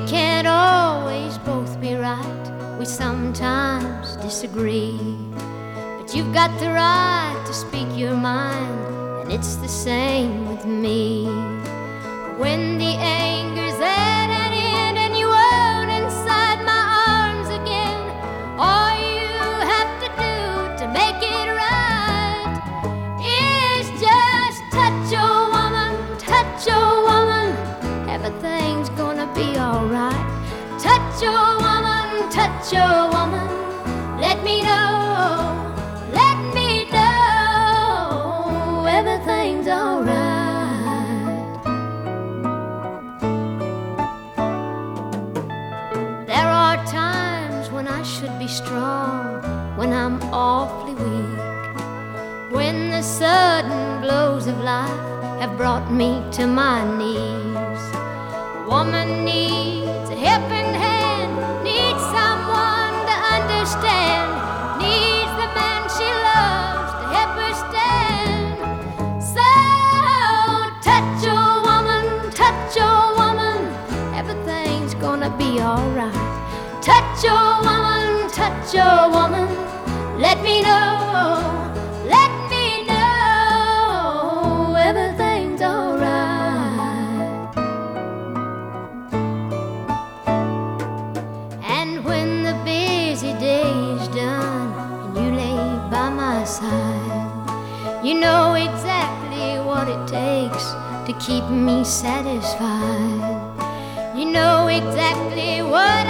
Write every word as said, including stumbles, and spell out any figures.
can't always both be right. We sometimes disagree. But you've got the right to speak your mind, and it's the same with me. When the anger's at an end and you won't inside my arms again, all you have to do to make it right is just touch your woman, touch your woman. Everything's gonna be alright. Touch your woman, touch your woman. Let me know, let me know everything's alright. There are times when I should be strong, when I'm awfully weak, when the sudden blows of life have brought me to my knees. A woman needs a helping hand, needs someone to understand, needs the man she loves to help her stand. So touch your woman, touch your woman, everything's gonna be alright. Touch your woman, touch your woman, let me know, let me know everything's alright. And when the busy day is done and you lay by my side, you know exactly what it takes to keep me satisfied. You know exactly what